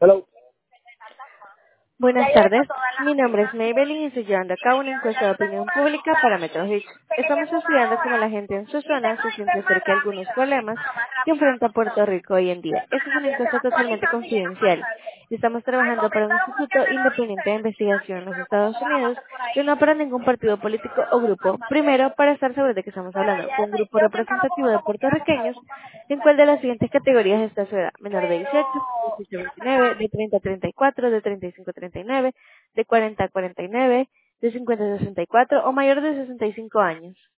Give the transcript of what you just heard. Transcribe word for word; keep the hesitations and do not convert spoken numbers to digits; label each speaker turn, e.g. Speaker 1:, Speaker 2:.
Speaker 1: Hello.
Speaker 2: Buenas tardes, mi nombre es Maybelline y estoy llevando a cabo una encuesta de opinión pública para Metro Hitch. Estamos estudiando cómo la gente en su zona se siente acerca de algunos problemas que enfrenta Puerto Rico hoy en día. Esta es una encuesta totalmente confidencial. Estamos trabajando para un instituto independiente de investigación en los Estados Unidos y no para ningún partido político o grupo. Primero, para estar seguros de que estamos hablando con un grupo representativo de puertorriqueños, en cuál de las siguientes categorías está su edad: menor de dieciocho, dieciocho a veintinueve, de treinta a treinta y cuatro, de treinta y cinco a treinta y nueve, de cuarenta a cuarenta y nueve, de cincuenta a sesenta y cuatro o mayor de sesenta y cinco años.